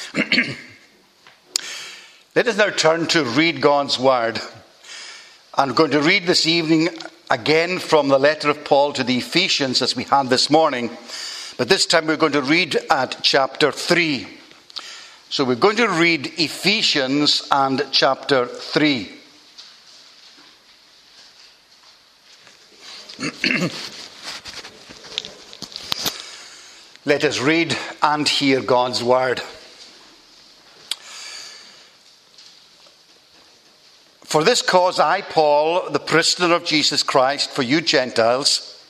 Let us now turn to read God's Word. I'm going to read this evening again from the letter of Paul to the Ephesians as we had this morning. But this time we're going to read at chapter 3. So we're going to read Ephesians and chapter 3. Let us read and hear God's Word. For this cause I, Paul, the prisoner of Jesus Christ, for you Gentiles,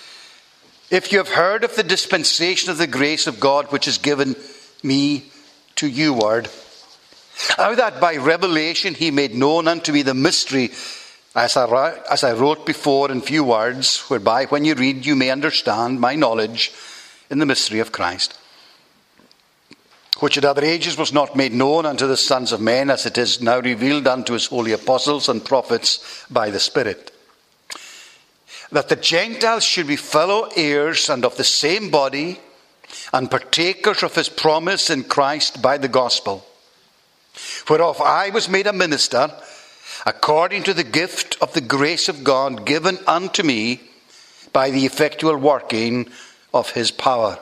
if you have heard of the dispensation of the grace of God which is given me to you, word, how that by revelation he made known unto me the mystery, as I wrote before in few words, whereby when you read you may understand my knowledge in the mystery of Christ, which at other ages was not made known unto the sons of men, as it is now revealed unto his holy apostles and prophets by the Spirit, that the Gentiles should be fellow heirs and of the same body, and partakers of his promise in Christ by the gospel, whereof I was made a minister, according to the gift of the grace of God given unto me by the effectual working of his power.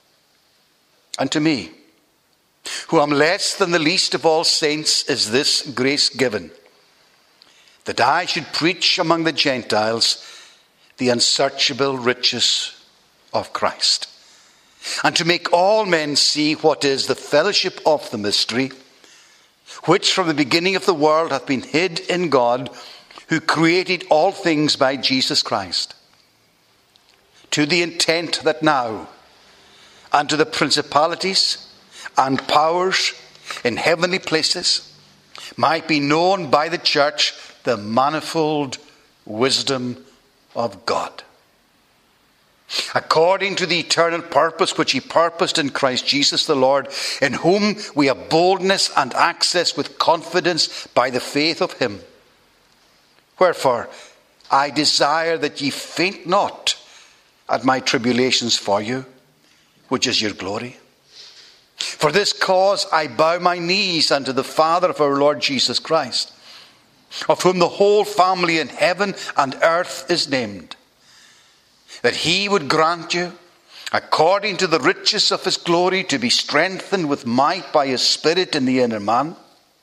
Unto me, who am less than the least of all saints, is this grace given, that I should preach among the Gentiles the unsearchable riches of Christ, and to make all men see what is the fellowship of the mystery, which from the beginning of the world hath been hid in God, who created all things by Jesus Christ, to the intent that now unto the principalities and powers in heavenly places might be known by the church the manifold wisdom of God, according to the eternal purpose which he purposed in Christ Jesus the Lord, in whom we have boldness and access with confidence by the faith of him. Wherefore I desire that ye faint not at my tribulations for you, which is your glory. For this cause I bow my knees unto the Father of our Lord Jesus Christ, of whom the whole family in heaven and earth is named, that he would grant you, according to the riches of his glory, to be strengthened with might by his Spirit in the inner man,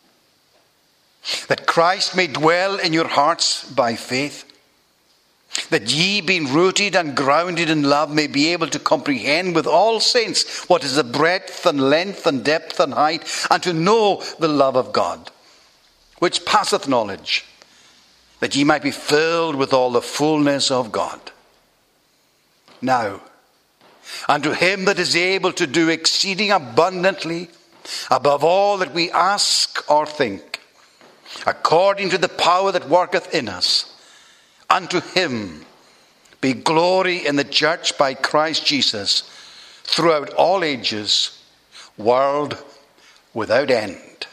that Christ may dwell in your hearts by faith, that ye, being rooted and grounded in love, may be able to comprehend with all saints what is the breadth and length and depth and height, and to know the love of God, which passeth knowledge, that ye might be filled with all the fullness of God. Now, unto him that is able to do exceeding abundantly above all that we ask or think, according to the power that worketh in us, unto him be glory in the church by Christ Jesus throughout all ages, world without end.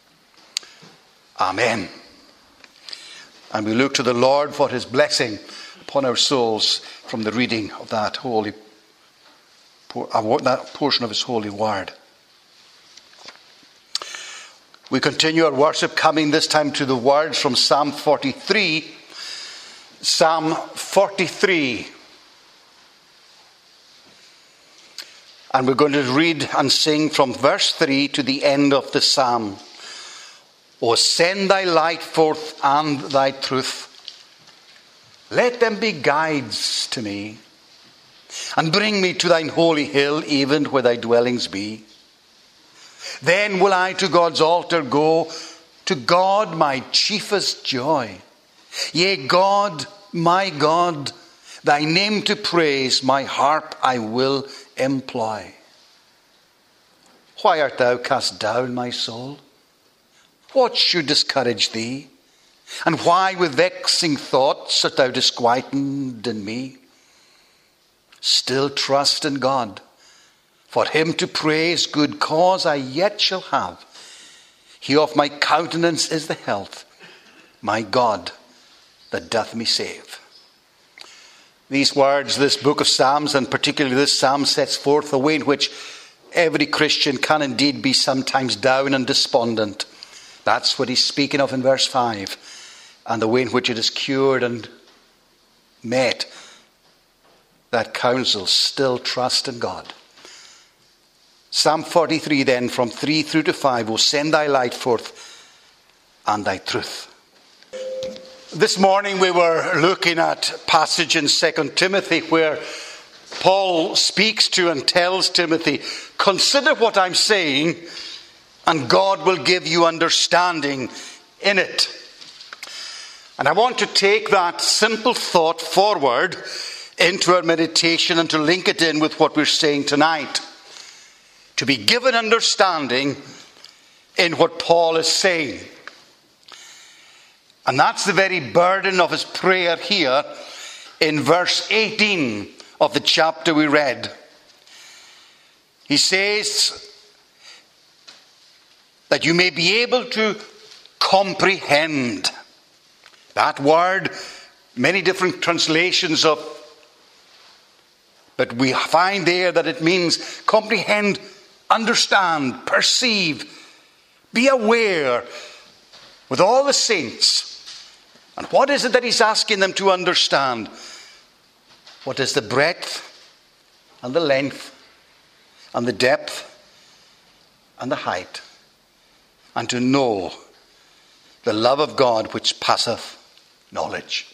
Amen. And we look to the Lord for his blessing upon our souls from the reading of that portion of his holy word. We continue our worship, coming this time to the words from Psalm 43. Psalm 43. And we're going to read and sing from verse 3 to the end of the psalm. O send thy light forth and thy truth. Let them be guides to me, and bring me to thine holy hill, even where thy dwellings be. Then will I to God's altar go, to God my chiefest joy. Yea, God, my God, thy name to praise, my harp I will employ. Why art thou cast down, my soul? What should discourage thee? And why with vexing thoughts art thou disquieted in me? Still trust in God. For him to praise, good cause I yet shall have. He of my countenance is the health, my God that doth me save. These words, this book of Psalms, and particularly this psalm, sets forth the way in which every Christian can indeed be sometimes down and despondent. That's what he's speaking of in verse 5. And the way in which it is cured and met. That counsel, still trust in God. Psalm 43 then, from 3 through to 5. O send thy light forth and thy truth. This morning we were looking at a passage in 2 Timothy where Paul speaks to and tells Timothy, consider what I'm saying and God will give you understanding in it. And I want to take that simple thought forward into our meditation and to link it in with what we're saying tonight. To be given understanding in what Paul is saying. And that's the very burden of his prayer here in verse 18 of the chapter we read. He says that you may be able to comprehend. That word, many different translations of, but we find there that it means comprehend, understand, perceive, be aware with all the saints. And what is it that he's asking them to understand? What is the breadth and the length and the depth and the height? And to know the love of God which passeth knowledge.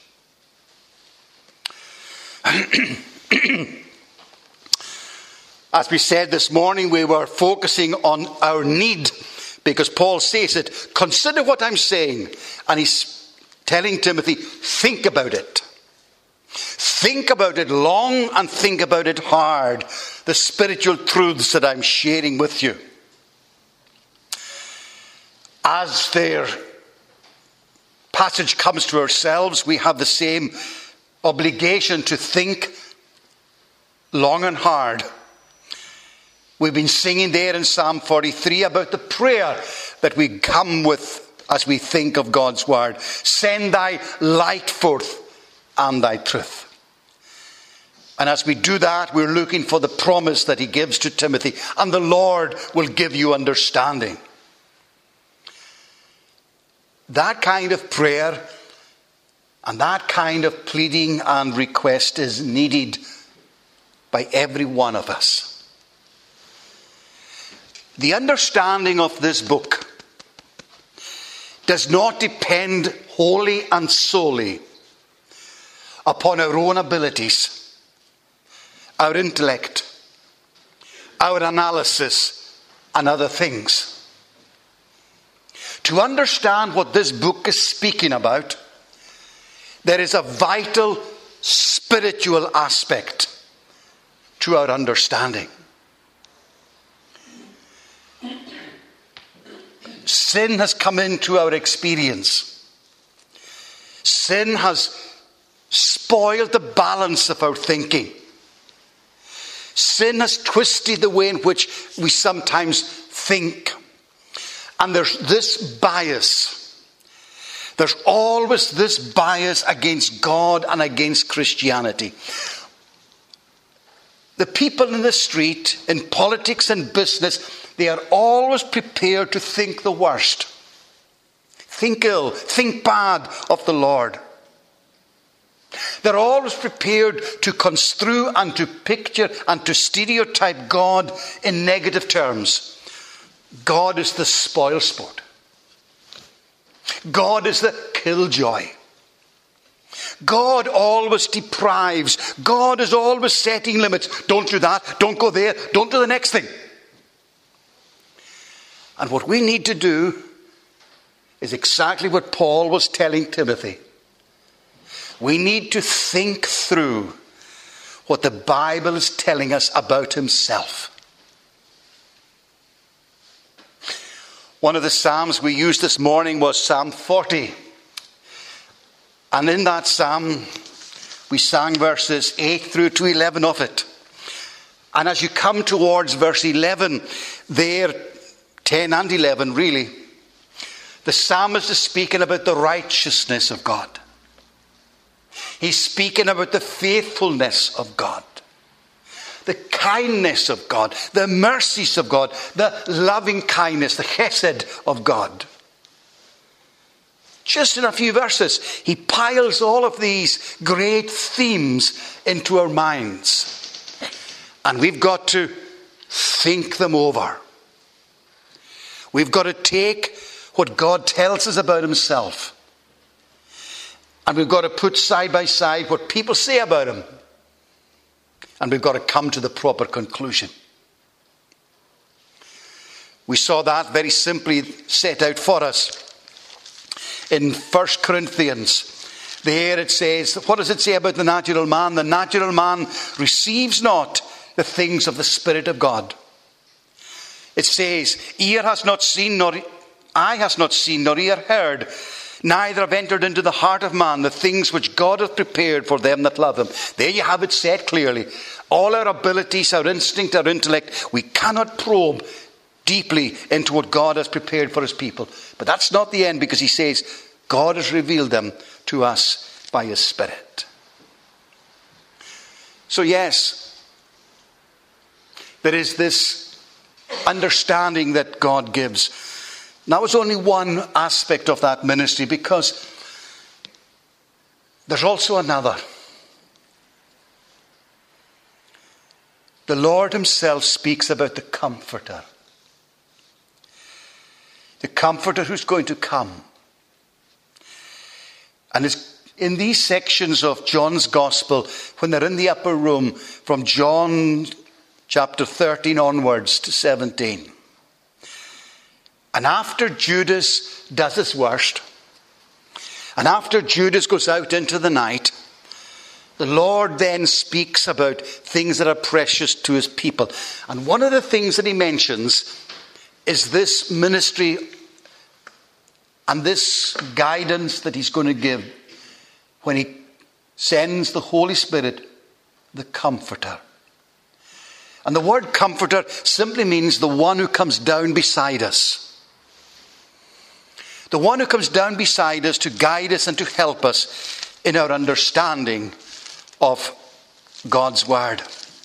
As we said this morning, we were focusing on our need, because Paul says it, consider what I'm saying. And he's telling Timothy, think about it. Think about it long and think about it hard. The spiritual truths that I'm sharing with you. As their passage comes to ourselves, we have the same obligation to think long and hard. We've been singing there in Psalm 43 about the prayer that we come with as we think of God's word. Send thy light forth and thy truth. And as we do that, we're looking for the promise that he gives to Timothy. And the Lord will give you understanding. That kind of prayer and that kind of pleading and request is needed by every one of us. The understanding of this book does not depend wholly and solely upon our own abilities, our intellect, our analysis, and other things. To understand what this book is speaking about, there is a vital spiritual aspect to our understanding. Sin has come into our experience. Sin has spoiled the balance of our thinking. Sin has twisted the way in which we sometimes think. And there's this bias. There's always this bias against God and against Christianity. The people in the street, in politics and business, they are always prepared to think the worst. Think ill, think bad of the Lord. They're always prepared to construe and to picture and to stereotype God in negative terms. God is the spoil sport. God is the killjoy. God always deprives. God is always setting limits. Don't do that. Don't go there. Don't do the next thing. And what we need to do is exactly what Paul was telling Timothy. We need to think through what the Bible is telling us about himself. One of the Psalms we used this morning was Psalm 40. And in that Psalm, we sang verses 8 through to 11 of it. And as you come towards verse 11, there, 10 and 11 really, the psalmist is speaking about the righteousness of God. He's speaking about the faithfulness of God. the kindness of God, the mercies of God, the loving kindness, the chesed of God. Just in a few verses, he piles all of these great themes into our minds. And we've got to think them over. We've got to take what God tells us about himself, and we've got to put side by side what people say about him, and we've got to come to the proper conclusion. We saw that very simply set out for us in 1 Corinthians. There it says, what does it say about the natural man? The natural man receives not the things of the Spirit of God. It says, ear has not seen, nor eye has not seen, nor ear heard, neither have entered into the heart of man the things which God hath prepared for them that love him. There you have it said clearly. All our abilities, our instinct, our intellect, we cannot probe deeply into what God has prepared for his people. But that's not the end, because he says God has revealed them to us by his Spirit. So yes, there is this understanding that God gives. Now, it's only one aspect of that ministry, because there's also another. The Lord himself speaks about the Comforter. The Comforter who's going to come. And it's in these sections of John's Gospel, when they're in the upper room, from John chapter 13 onwards to 17. And after Judas does his worst, and after Judas goes out into the night, the Lord then speaks about things that are precious to his people. And one of the things that he mentions is this ministry and this guidance that he's going to give when he sends the Holy Spirit, the Comforter. And the word Comforter simply means the one who comes down beside us. The one who comes down beside us to guide us and to help us in our understanding of God's Word.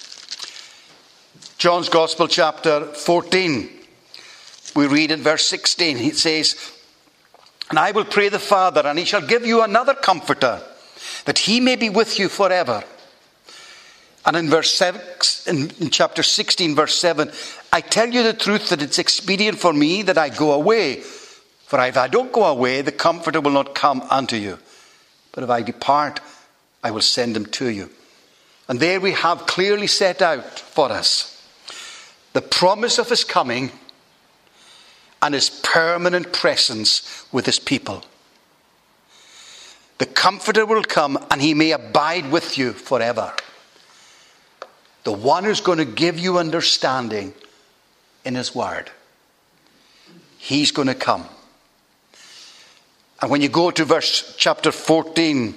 John's Gospel chapter 14. We read in verse 16. It says, and I will pray the Father, and he shall give you another Comforter, that he may be with you forever. And in verse 7, in chapter 16, verse 7, I tell you the truth that it's expedient for me that I go away. For if I don't go away, the Comforter will not come unto you. But if I depart, I will send him to you. And there we have clearly set out for us the promise of his coming and his permanent presence with his people. The Comforter will come, and he may abide with you forever. The one who's going to give you understanding in his word. He's going to come. And when you go to chapter 14,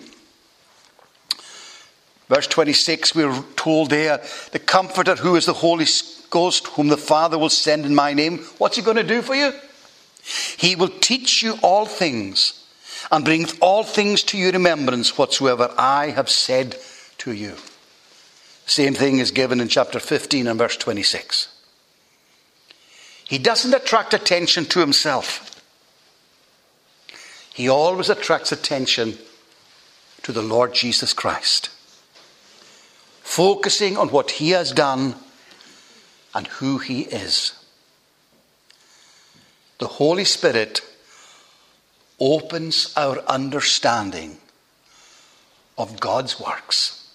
verse 26, we're told there, the Comforter who is the Holy Ghost, whom the Father will send in my name, what's he going to do for you? He will teach you all things and bring all things to your remembrance whatsoever I have said to you. Same thing is given in chapter 15 and verse 26. He doesn't attract attention to himself. He always attracts attention to the Lord Jesus Christ, focusing on what he has done and who he is. The Holy Spirit opens our understanding of God's works.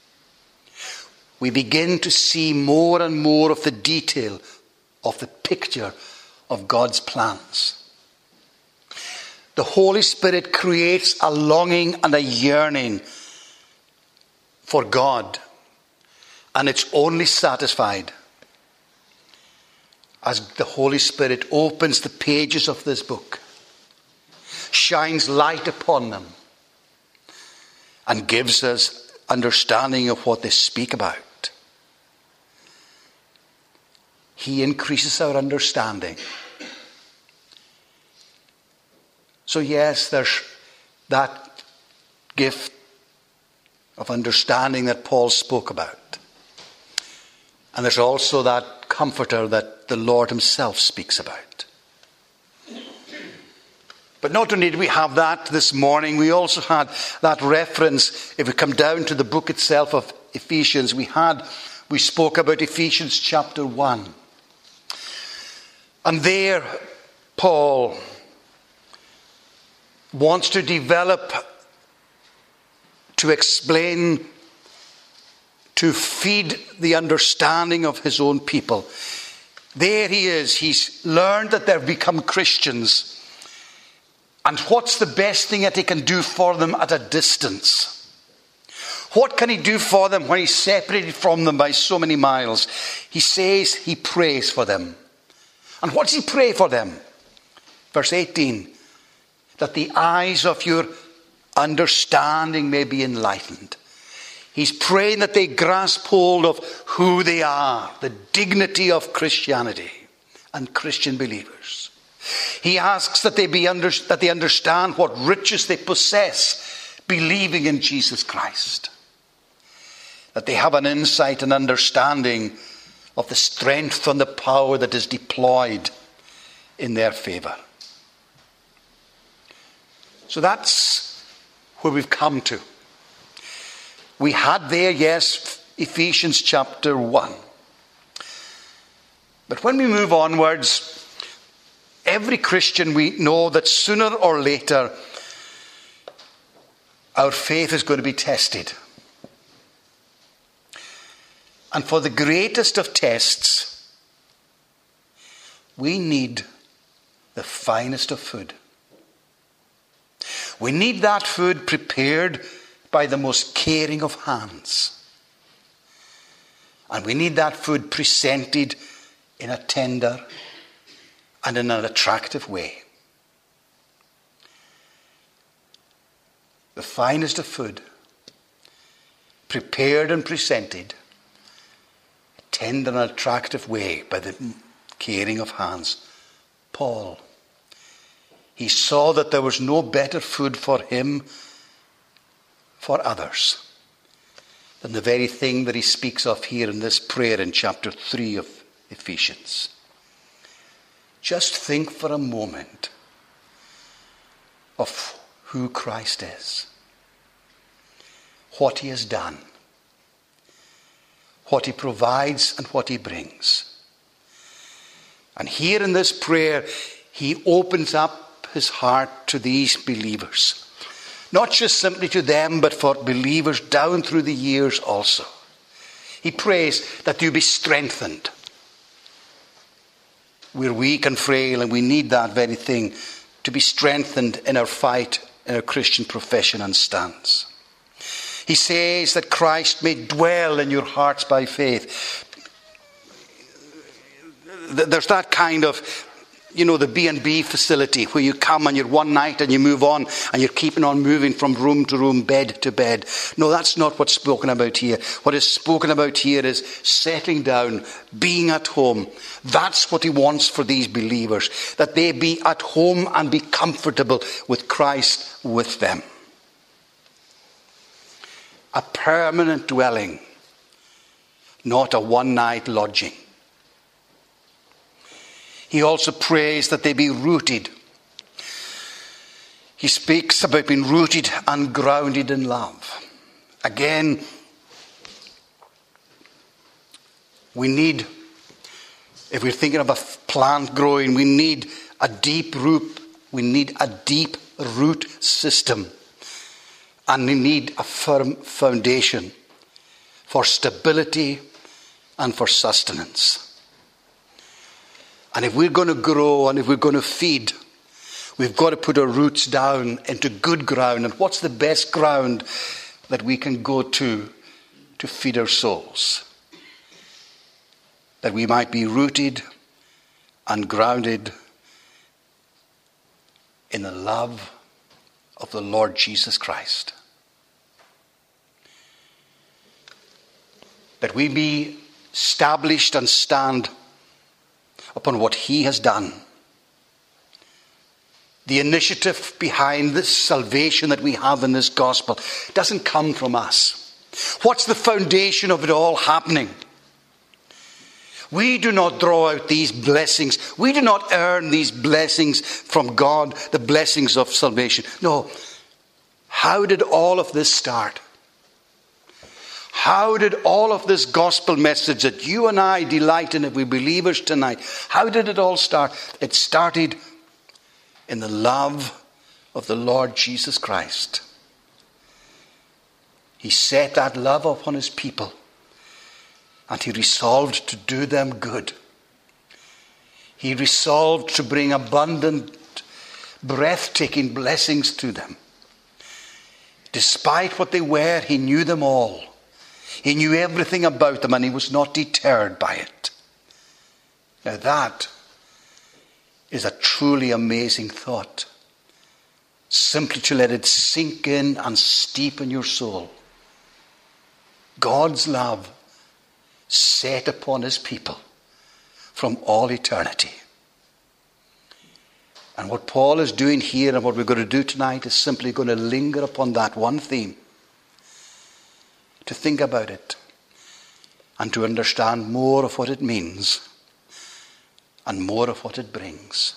We begin to see more and more of the detail of the picture of God's plans. The Holy Spirit creates a longing and a yearning for God, and it's only satisfied as the Holy Spirit opens the pages of this book, shines light upon them, and gives us understanding of what they speak about. He increases our understanding. So yes, there's that gift of understanding that Paul spoke about. And there's also that comforter that the Lord himself speaks about. But not only did we have that this morning, we also had that reference. If we come down to the book itself of Ephesians, we spoke about Ephesians chapter 1. And there, Paul wants to develop, to explain, to feed the understanding of his own people. There he is. He's learned that they've become Christians. And what's the best thing that he can do for them at a distance? What can he do for them when he's separated from them by so many miles? He says he prays for them. And what does he pray for them? Verse 18, that the eyes of your understanding may be enlightened. He's praying that they grasp hold of who they are, the dignity of Christianity and Christian believers. He asks that they understand what riches they possess believing in Jesus Christ. That they have an insight and understanding of the strength and the power that is deployed in their favour. So that's where we've come to. We had there, yes, Ephesians chapter 1. But when we move onwards, every Christian, we know that sooner or later our faith is going to be tested. And for the greatest of tests, we need the finest of food. We need that food prepared by the most caring of hands. And we need that food presented in a tender and in an attractive way. The finest of food, prepared and presented, tender and attractive way by the caring of hands. Paul, he saw that there was no better food for him, for others, than the very thing that he speaks of here in this prayer in chapter 3 of Ephesians. Just think for a moment of who Christ is, what he has done, what he provides and what he brings. And here in this prayer, he opens up his heart to these believers. Not just simply to them, but for believers down through the years also. He prays that you be strengthened. We're weak and frail, and we need that very thing to be strengthened in our fight, in our Christian profession and stance. He says that Christ may dwell in your hearts by faith. There's that kind of, the B&B facility where you come and you're one night and you move on and you're keeping on moving from room to room, bed to bed. No, that's not what's spoken about here. What is spoken about here is settling down, being at home. That's what he wants for these believers, that they be at home and be comfortable with Christ with them. A permanent dwelling, not a one-night lodging. He also prays that they be rooted. He speaks about being rooted and grounded in love. Again, we need, if we're thinking of a plant growing, we need a deep root. We need a deep root system. And we need a firm foundation for stability and for sustenance. And if we're going to grow and if we're going to feed, we've got to put our roots down into good ground. And what's the best ground that we can go to feed our souls? That we might be rooted and grounded in the love of the Lord Jesus Christ. That we be established and stand upon what he has done. The initiative behind this salvation that we have in this gospel doesn't come from us. What's the foundation of it all happening? We do not draw out these blessings. We do not earn these blessings from God, the blessings of salvation. No. How did all of this start? How did all of this gospel message that you and I delight in if we're believers tonight, how did it all start? It started in the love of the Lord Jesus Christ. He set that love upon his people, and he resolved to do them good. He resolved to bring abundant, breathtaking blessings to them. Despite what they were, he knew them all. He knew everything about them, and he was not deterred by it. Now that is a truly amazing thought. Simply to let it sink in and steep in your soul. God's love set upon his people from all eternity. And what Paul is doing here and what we're going to do tonight is simply going to linger upon that one theme. To think about it and to understand more of what it means and more of what it brings.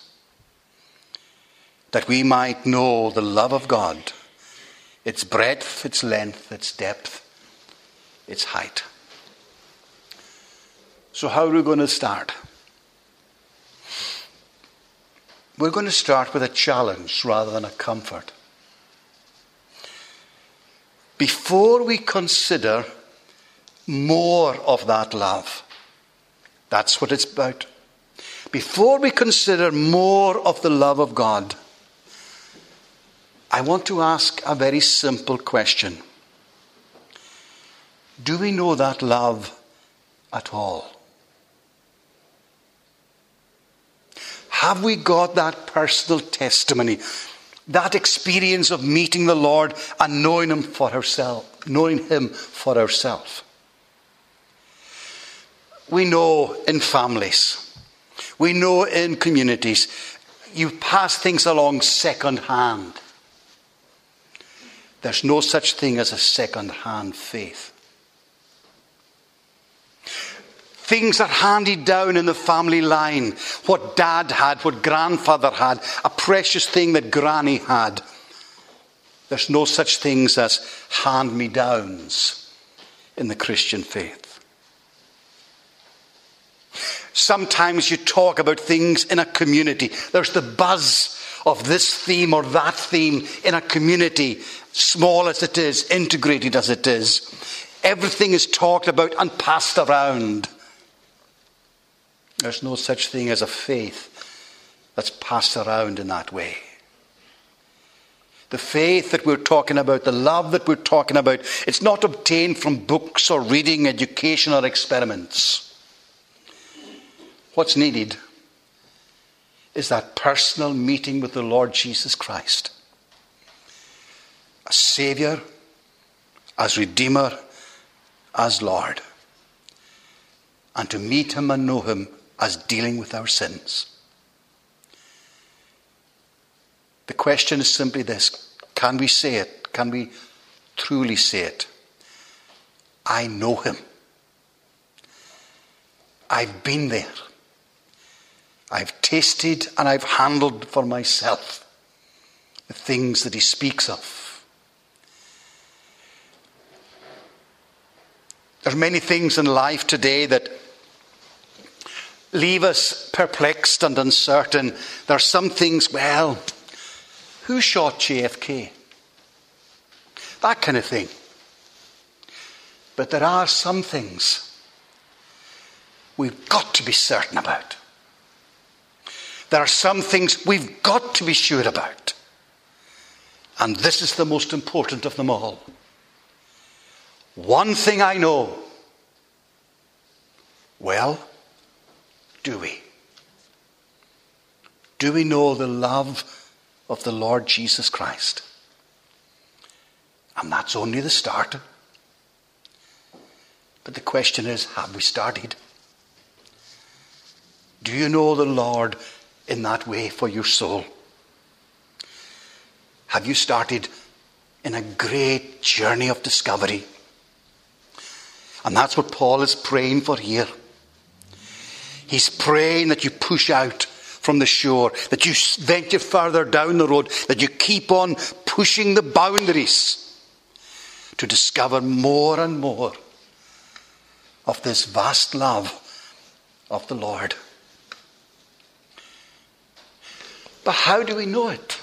That we might know the love of God, its breadth, its length, its depth, its height. So how are we going to start? We're going to start with a challenge rather than a comfort. Before we consider more of that love, that's what it's about. Before we consider more of the love of God, I want to ask a very simple question. Do we know that love at all? Have we got that personal testimony? That experience of meeting the Lord and knowing him for ourselves. We know in families. We know in communities. You pass things along second hand. There's no such thing as a second hand faith. Things are handed down in the family line. What dad had, what grandfather had, a precious thing that granny had. There's no such things as hand-me-downs in the Christian faith. Sometimes you talk about things in a community. There's the buzz of this theme or that theme in a community, small as it is, integrated as it is. Everything is talked about and passed around. There's no such thing as a faith that's passed around in that way. The faith that we're talking about, the love that we're talking about, it's not obtained from books or reading, education or experiments. What's needed is that personal meeting with the Lord Jesus Christ. As Saviour, as Redeemer, as Lord. And to meet him and know him as dealing with our sins. The question is simply this. Can we say it? Can we truly say it? I know him. I've been there. I've tasted and I've handled for myself the things that he speaks of. There are many things in life today that leave us perplexed and uncertain. There are some things, well, who shot JFK? That kind of thing. But there are some things we've got to be certain about. There are some things we've got to be sure about. And this is the most important of them all. One thing I know. Well, do we? Do we know the love of the Lord Jesus Christ? And that's only the start. But the question is, have we started? Do you know the Lord in that way for your soul? Have you started in a great journey of discovery? And that's what Paul is praying for here. He's praying that you push out from the shore, that you venture further down the road, that you keep on pushing the boundaries to discover more and more of this vast love of the Lord. But how do we know it?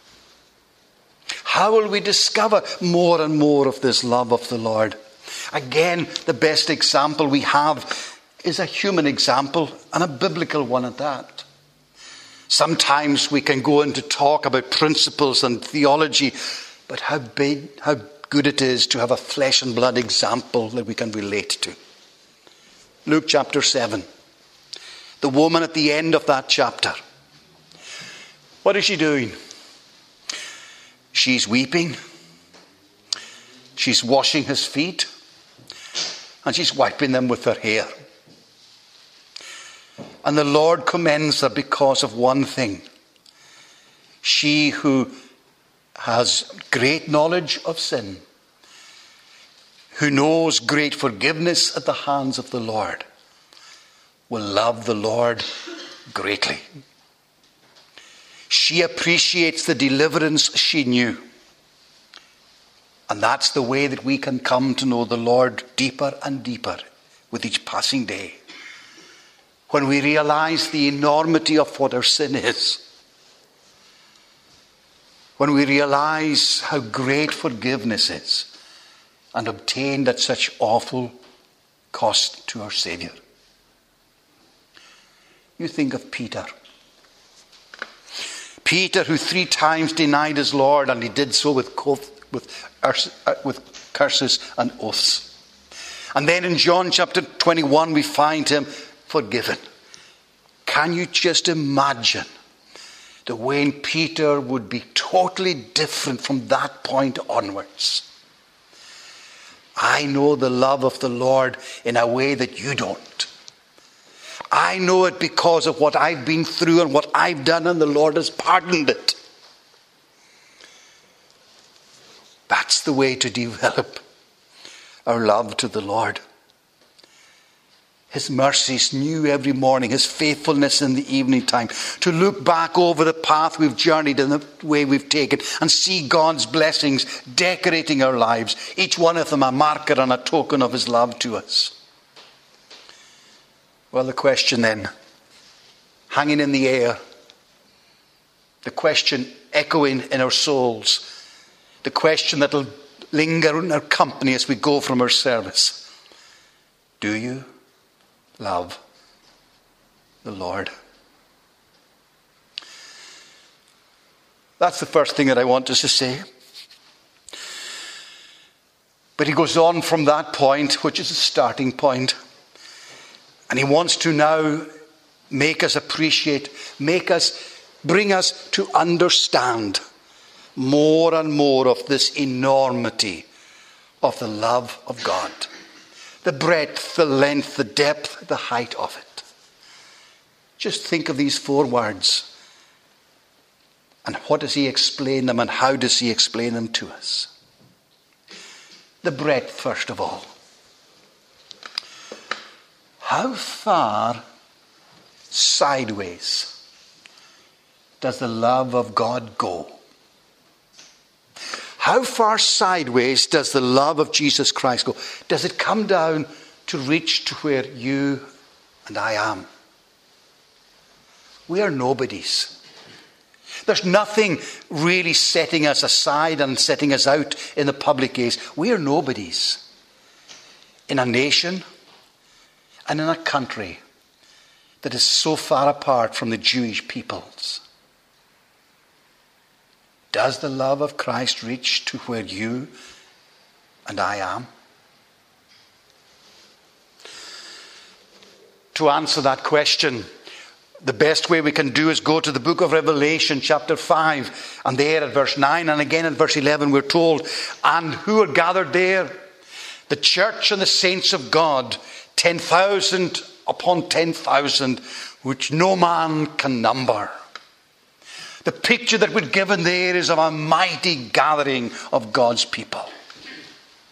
How will we discover more and more of this love of the Lord? Again, the best example we have is a human example, and a biblical one at that. Sometimes we can go into talk about principles and theology, but how good it is to have a flesh and blood example that we can relate to. Luke chapter 7. The woman at the end of that chapter. What is she doing? She's weeping. She's washing his feet. And she's wiping them with her hair. And the Lord commends her because of one thing. She who has great knowledge of sin, who knows great forgiveness at the hands of the Lord, will love the Lord greatly. She appreciates the deliverance she knew. And that's the way that we can come to know the Lord deeper and deeper with each passing day. When we realize the enormity of what our sin is. When we realize how great forgiveness is and obtained at such awful cost to our Saviour. You think of Peter. Peter, who 3 times denied his Lord, and he did so with curses and oaths. And then in John chapter 21 we find him forgiven. Can you just imagine the way Peter would be totally different from that point onwards? I know the love of the Lord in a way that you don't. I know it because of what I've been through and what I've done, and the Lord has pardoned it. That's the way to develop our love to the Lord. His mercies new every morning, his faithfulness in the evening time. To look back over the path we've journeyed and the way we've taken and see God's blessings decorating our lives. Each one of them a marker and a token of his love to us. Well, the question then, hanging in the air, the question echoing in our souls, the question that will linger in our company as we go from our service. Do you love the Lord? That's the first thing that I want us to say. But he goes on from that point, which is a starting point. And he wants to now make us appreciate, bring us to understand more and more of this enormity of the love of God. The breadth, the length, the depth, the height of it. Just think of these 4 words. And what does he explain them, and how does he explain them to us? The breadth, first of all. How far sideways does the love of God go? How far sideways does the love of Jesus Christ go? Does it come down to reach to where you and I am? We are nobodies. There's nothing really setting us aside and setting us out in the public gaze. We are nobodies. In a nation and in a country that is so far apart from the Jewish peoples. Does the love of Christ reach to where you and I am? To answer that question, the best way we can do is go to the book of Revelation chapter 5. And there at verse 9 and again at verse 11 we're told, and who are gathered there? The church and the saints of God, 10,000 upon 10,000, which no man can number. The picture that we're given there is of a mighty gathering of God's people.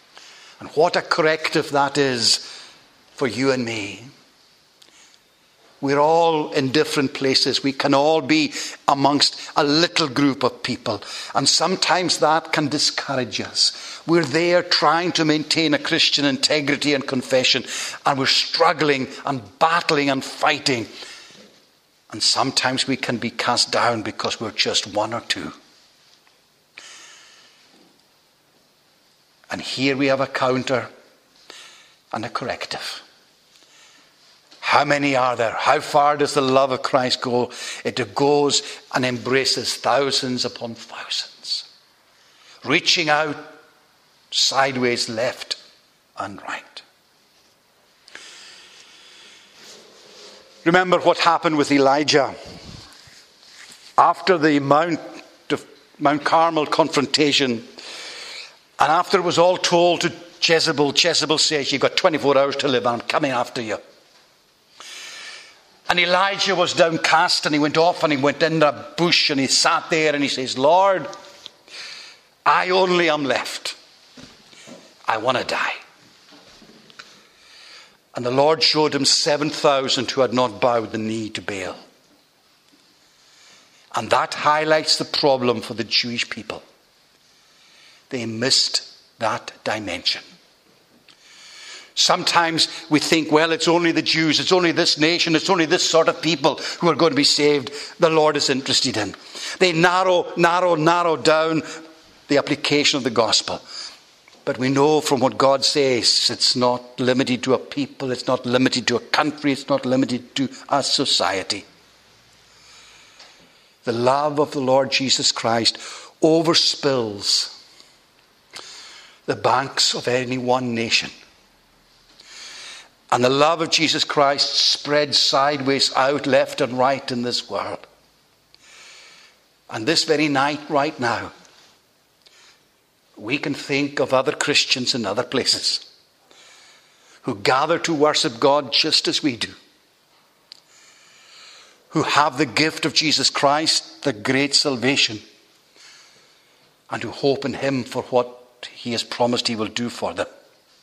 And what a corrective that is for you and me. We're all in different places. We can all be amongst a little group of people. And sometimes that can discourage us. We're there trying to maintain a Christian integrity and confession. And we're struggling and battling and fighting. And sometimes we can be cast down because we're just one or two. And here we have a counter and a corrective. How many are there? How far does the love of Christ go? It goes and embraces thousands upon thousands, reaching out sideways, left and right. Remember what happened with Elijah after the Mount Carmel confrontation, and after it was all told to Jezebel. Jezebel says, "You've got 24 hours to live, and I'm coming after you." And Elijah was downcast, and he went off and he went in a bush and he sat there and he says, "Lord, I only am left. I want to die." And the Lord showed him 7,000 who had not bowed the knee to Baal. And that highlights the problem for the Jewish people. They missed that dimension. Sometimes we think, well, it's only the Jews, it's only this nation, it's only this sort of people who are going to be saved the Lord is interested in. They narrow down the application of the gospel. But we know from what God says, it's not limited to a people, it's not limited to a country, it's not limited to a society. The love of the Lord Jesus Christ overspills the banks of any one nation. And the love of Jesus Christ spreads sideways out, left and right in this world. And this very night, right now, we can think of other Christians in other places who gather to worship God just as we do, who have the gift of Jesus Christ, the great salvation, and who hope in Him for what He has promised He will do for them.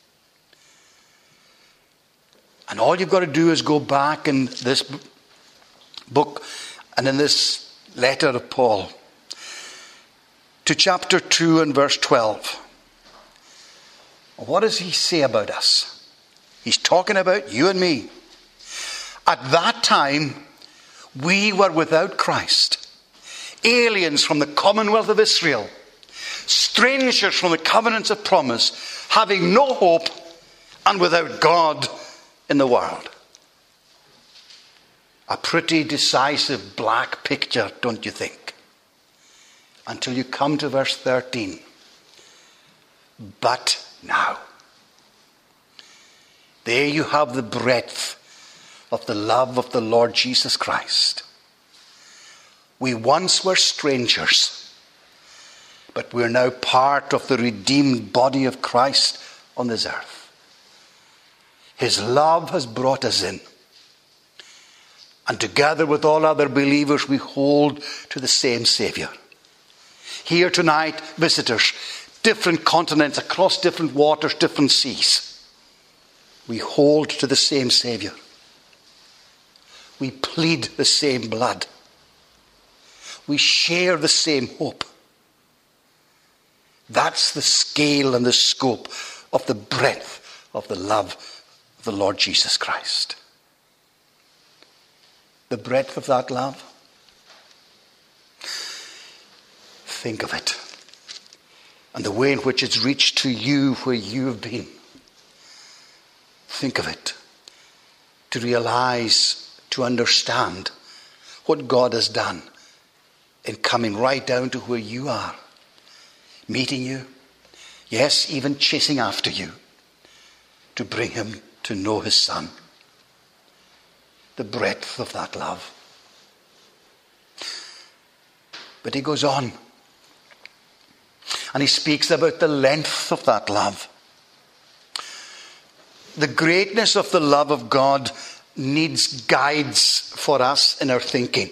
And all you've got to do is go back in this book and in this letter of Paul to chapter 2 and verse 12. What does he say about us? He's talking about you and me. At that time, we were without Christ, aliens from the commonwealth of Israel, strangers from the covenants of promise, having no hope and without God in the world. A pretty decisive black picture, don't you think? Until you come to verse 13. But now, there you have the breadth of the love of the Lord Jesus Christ. We once were strangers, but we're now part of the redeemed body of Christ on this earth. His love has brought us in. And together with all other believers, we hold to the same Saviour. Here tonight, visitors, different continents, across different waters, different seas. We hold to the same Saviour. We plead the same blood. We share the same hope. That's the scale and the scope of the breadth of the love of the Lord Jesus Christ. The breadth of that love. Think of it. And the way in which it's reached to you where you have been. Think of it. To realize, to understand what God has done in coming right down to where you are. Meeting you. Yes, even chasing after you. To bring him to know his Son. The breadth of that love. But he goes on. And he speaks about the length of that love. The greatness of the love of God needs guides for us in our thinking.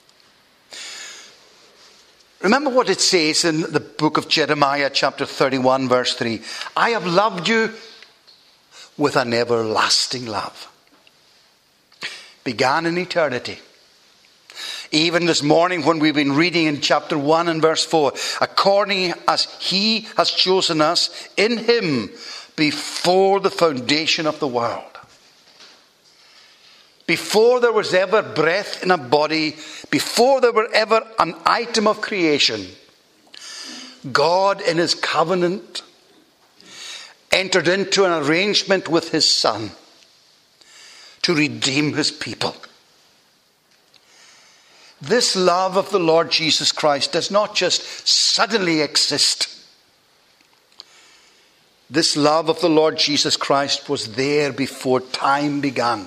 Remember what it says in the book of Jeremiah, chapter 31, verse 3. I have loved you with an everlasting love. began in eternity. Even this morning when we've been reading in chapter 1 and verse 4, according as he has chosen us in him before the foundation of the world. Before there was ever breath in a body, before there were ever an item of creation, God in his covenant entered into an arrangement with his Son to redeem his people. This love of the Lord Jesus Christ does not just suddenly exist. This love of the Lord Jesus Christ was there before time began.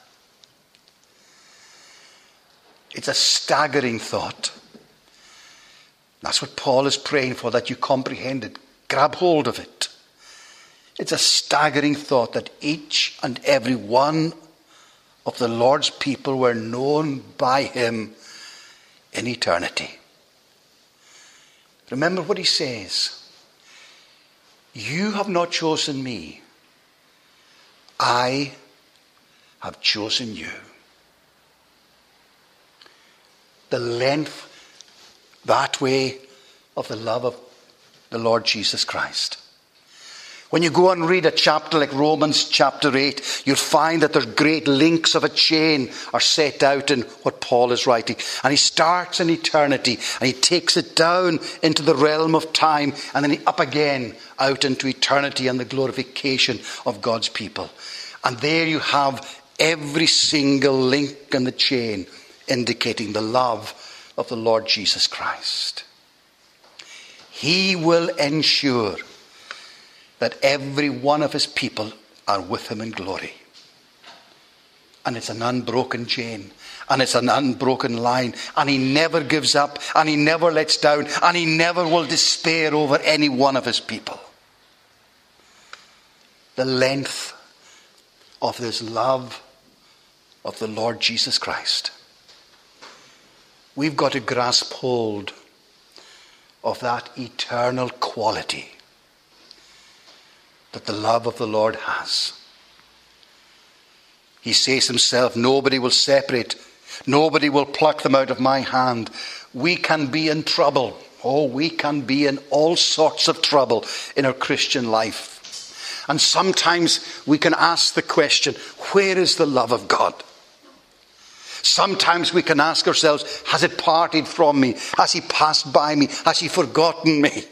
It's a staggering thought. That's what Paul is praying for, that you comprehend it. Grab hold of it. It's a staggering thought that each and every one of the Lord's people were known by him in eternity. Remember what he says. You have not chosen me. I have chosen you. The length, that way, of the love of the Lord Jesus Christ. When you go and read a chapter like Romans chapter 8, you'll find that there's great links of a chain are set out in what Paul is writing. And he starts in eternity and he takes it down into the realm of time and then up again out into eternity and the glorification of God's people. And there you have every single link in the chain indicating the love of the Lord Jesus Christ. He will ensure that every one of his people are with him in glory. And it's an unbroken chain. And it's an unbroken line. And he never gives up. And he never lets down. And he never will despair over any one of his people. The length of this love of the Lord Jesus Christ. We've got to grasp hold of that eternal quality that the love of the Lord has. He says himself, nobody will separate, nobody will pluck them out of my hand. We can be in trouble. Oh, we can be in all sorts of trouble in our Christian life. And sometimes we can ask the question, where is the love of God? Sometimes we can ask ourselves, has it parted from me? Has he passed by me? Has he forgotten me?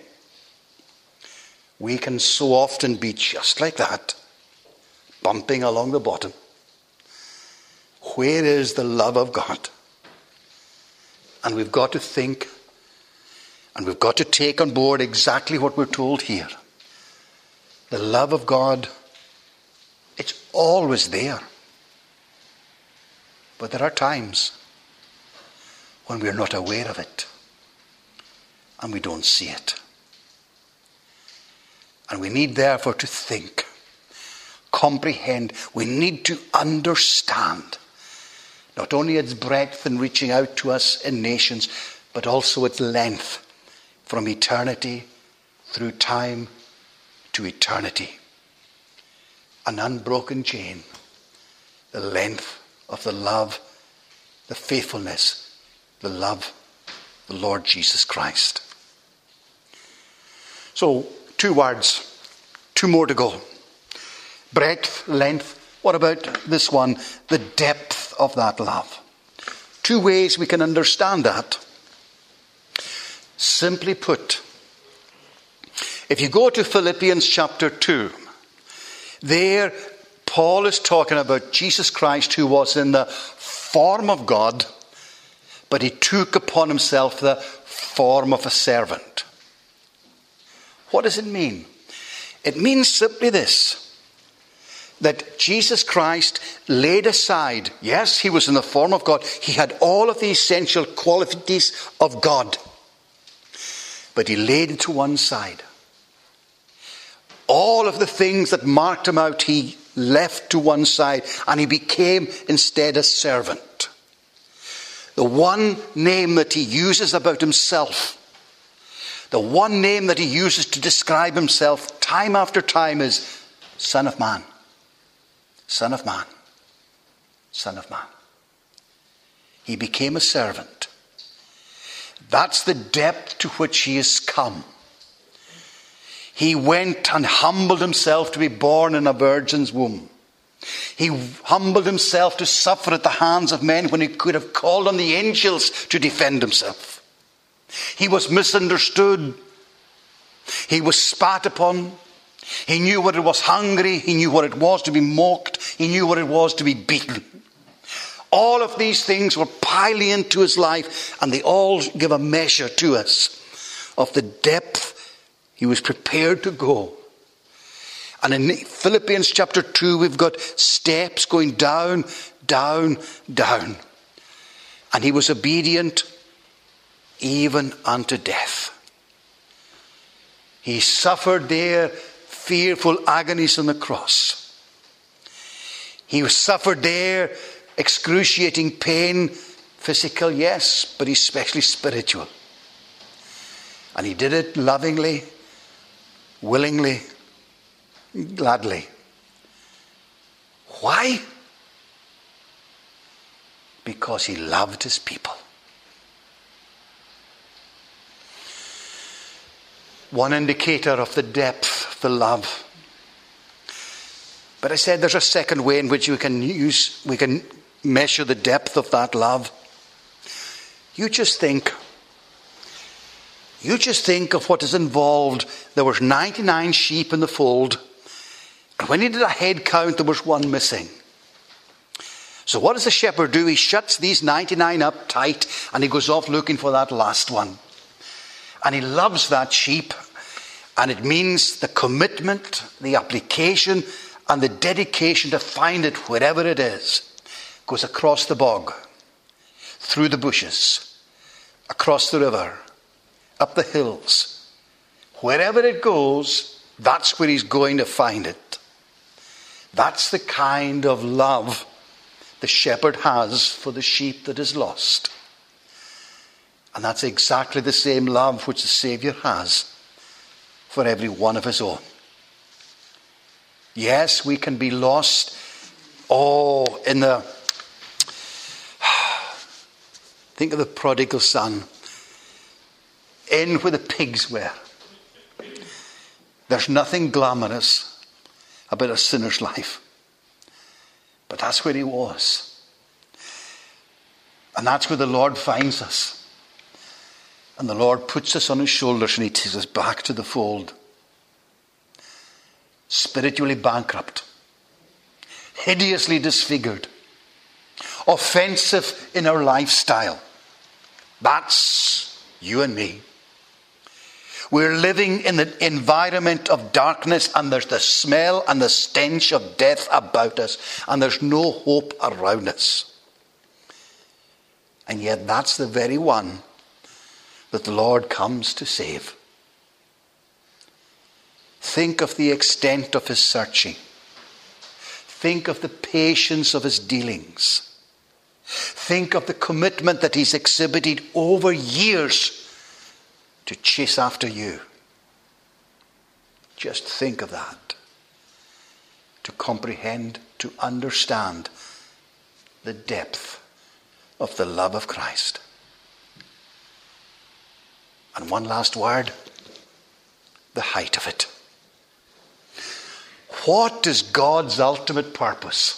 We can so often be just like that, bumping along the bottom. Where is the love of God? And we've got to think, and we've got to take on board exactly what we're told here. The love of God, it's always there. But there are times when we're not aware of it and we don't see it. And we need therefore to think, comprehend, we need to understand not only its breadth in reaching out to us in nations, but also its length from eternity through time to eternity. An unbroken chain, the length of the love, the faithfulness, the love, the Lord Jesus Christ. So, 2 words, 2 more to go. Breadth, length. What about this one? The depth of that love. 2 ways we can understand that. Simply put, if you go to Philippians chapter 2, there Paul is talking about Jesus Christ, who was in the form of God, but he took upon himself the form of a servant. What does it mean? It means simply this, that Jesus Christ laid aside, yes, he was in the form of God, he had all of the essential qualities of God, but he laid it to one side. All of the things that marked him out, he left to one side, and he became instead a servant. The one name that he uses about himself, the one name that he uses to describe himself time after time is Son of Man. Son of Man. Son of Man. He became a servant. That's the depth to which he has come. He went and humbled himself to be born in a virgin's womb. He humbled himself to suffer at the hands of men when he could have called on the angels to defend himself. He was misunderstood. He was spat upon. He knew what it was hungry. He knew what it was to be mocked. He knew what it was to be beaten. All of these things were piling into his life, and they all give a measure to us of the depth he was prepared to go. And in Philippians chapter 2, we've got steps going down, down, down. And he was obedient even unto death. He suffered there fearful agonies on the cross. He suffered there excruciating pain, physical, yes, but especially spiritual. And he did it lovingly, willingly, gladly. Why? Because he loved his people. One indicator of the depth of the love. But I said there's a second way in which we can measure the depth of that love. You just think of what is involved. There was 99 sheep in the fold. And when he did a head count, there was one missing. So what does the shepherd do? He shuts these 99 up tight and he goes off looking for that last one. And he loves that sheep. And it means the commitment, the application, and the dedication to find it wherever it is. Goes across the bog, through the bushes, across the river, up the hills. Wherever it goes, that's where he's going to find it. That's the kind of love the shepherd has for the sheep that is lost. And that's exactly the same love which the Saviour has for every one of his own. Yes, we can be lost. Think of the prodigal son. In where the pigs were. There's nothing glamorous about a sinner's life. But that's where he was. And that's where the Lord finds us. And the Lord puts us on his shoulders and he takes us back to the fold. Spiritually bankrupt. Hideously disfigured. Offensive in our lifestyle. That's you and me. We're living in the environment of darkness, and there's the smell and the stench of death about us, and there's no hope around us. And yet that's the very one that the Lord comes to save. Think of the extent of his searching. Think of the patience of his dealings. Think of the commitment that he's exhibited over years to chase after you. Just think of that. To comprehend, to understand the depth of the love of Christ. And one last word, the height of it. What is God's ultimate purpose?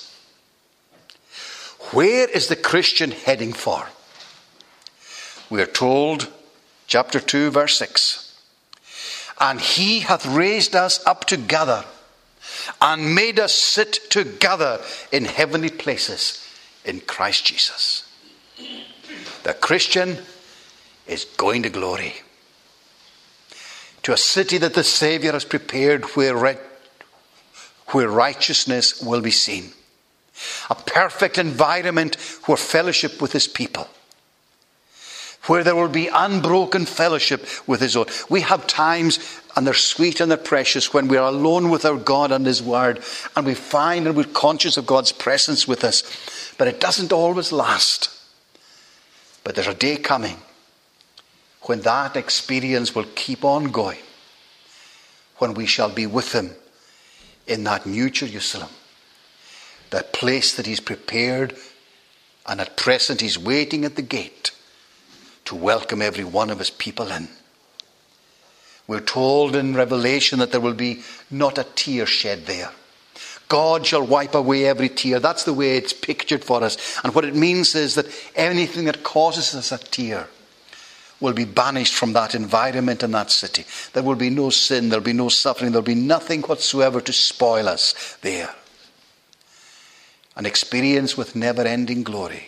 Where is the Christian heading for? We are told, chapter 2, verse 6. And he hath raised us up together and made us sit together in heavenly places in Christ Jesus. The Christian is going to glory. To a city that the Saviour has prepared where righteousness will be seen. A perfect environment where fellowship with his people. Where there will be unbroken fellowship with his own. We have times, and they're sweet and they're precious, when we are alone with our God and his word. And we find and we're conscious of God's presence with us. But it doesn't always last. But there's a day coming when that experience will keep on going. When we shall be with him in that new Jerusalem. That place that he's prepared And at present he's waiting at the gate to welcome every one of his people in. We're told in Revelation that there will be not a tear shed there. God shall wipe away every tear. That's the way it's pictured for us. And what it means is that anything that causes us a tear will be banished from that environment and that city. There will be no sin, there will be no suffering, there will be nothing whatsoever to spoil us there. An experience with never-ending glory.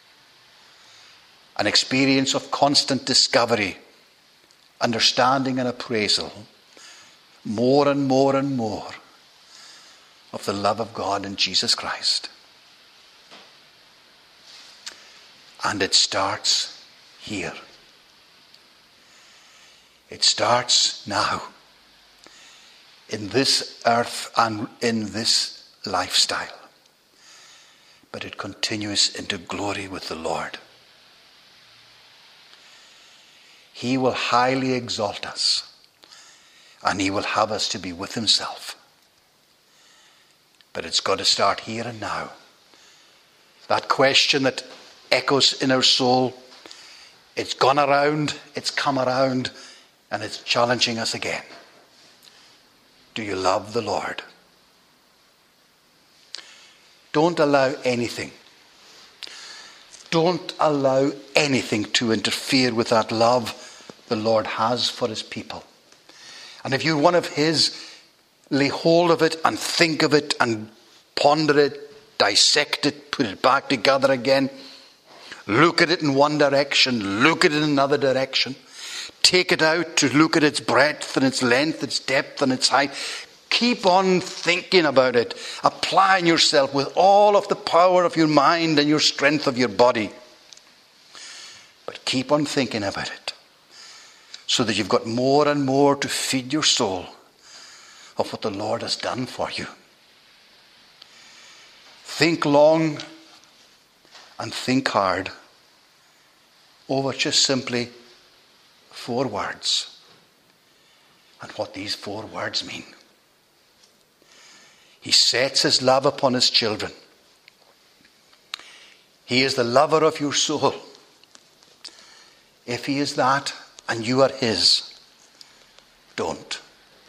An experience of constant discovery, understanding and appraisal. More and more and more of the love of God in Jesus Christ. And it starts here. It starts now. In this earth and in this lifestyle. But it continues into glory with the Lord. He will highly exalt us. And he will have us to be with himself. But it's got to start here and now. That question that echoes in our soul, it's gone around, it's come around, and it's challenging us again. Do you love the Lord? Don't allow anything. Don't allow anything to interfere with that love the Lord has for his people. And if you're one of his, lay hold of it and think of it and ponder it, dissect it, put it back together again. Look at it in one direction, look at it in another direction. Take it out to look at its breadth and its length, its depth and its height. Keep on thinking about it, applying yourself with all of the power of your mind and your strength of your body. But keep on thinking about it, so that you've got more and more to feed your soul of what the Lord has done for you. Think long and think hard over just simply 4 words and what these 4 words mean. He sets his love upon his children. He is the lover of your soul. If he is that and you are his, don't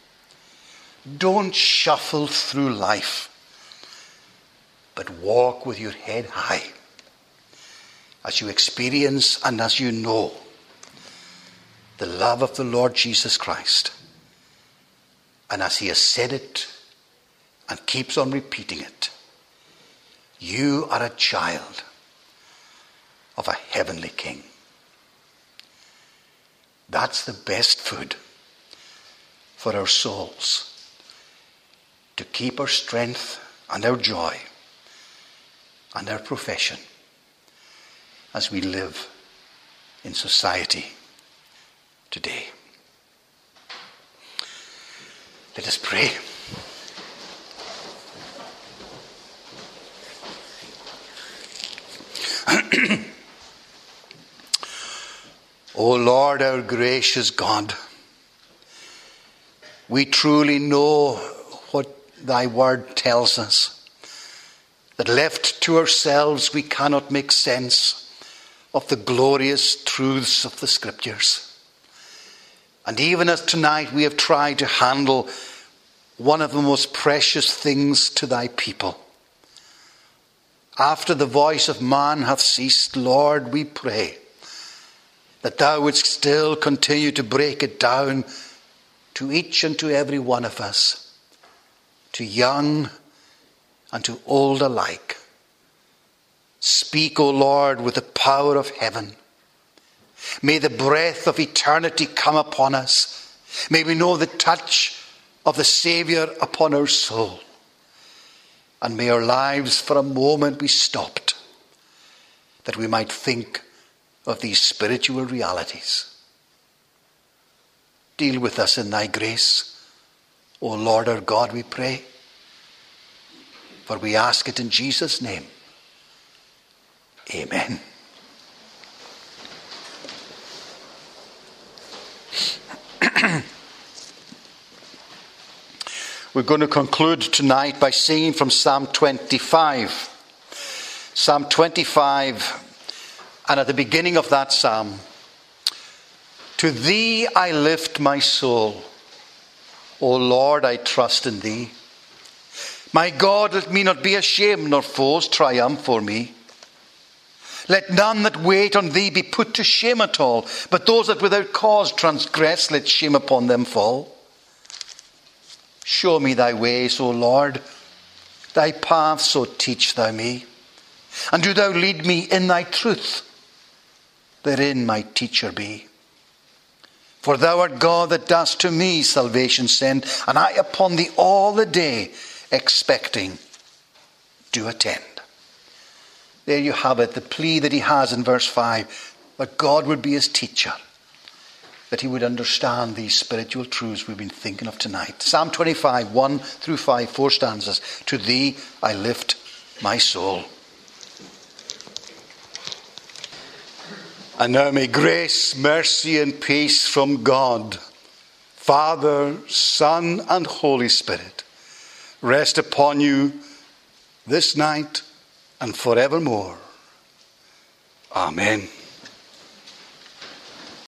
shuffle through life, but walk with your head high as you experience and as you know the love of the Lord Jesus Christ. And as he has said it and keeps on repeating it, you are a child of a heavenly King. That's the best food for our souls, to keep our strength and our joy and our profession as we live in society today. Let us pray. O Lord, our gracious God, we truly know what thy word tells us, that left to ourselves we cannot make sense of the glorious truths of the Scriptures. And even as tonight we have tried to handle one of the most precious things to thy people, after the voice of man hath ceased, Lord, we pray that thou wouldst still continue to break it down to each and to every one of us, to young and to old alike. Speak, O Lord, with the power of heaven. May the breath of eternity come upon us. May we know the touch of the Saviour upon our soul. And may our lives for a moment be stopped, that we might think of these spiritual realities. Deal with us in thy grace, O Lord our God, we pray. For we ask it in Jesus' name. Amen. We're going to conclude tonight by singing from Psalm 25. Psalm 25, and at the beginning of that psalm, to thee I lift my soul. O Lord, I trust in thee. My God, let me not be ashamed, nor foes triumph o'er me. Let none that wait on thee be put to shame at all, but those that without cause transgress, let shame upon them fall. Show me thy ways, O Lord, thy paths, so teach thou me. And do thou lead me in thy truth, therein my teacher be. For thou art God that dost to me salvation send, and I upon thee all the day expecting do attend. There you have it, the plea that he has in verse 5, that God would be his teacher, that he would understand these spiritual truths we've been thinking of tonight. Psalm 25, 1 through 5, 4 stanzas. To thee I lift my soul. And now may grace, mercy, and peace from God, Father, Son, and Holy Spirit rest upon you this night and forevermore. Amen.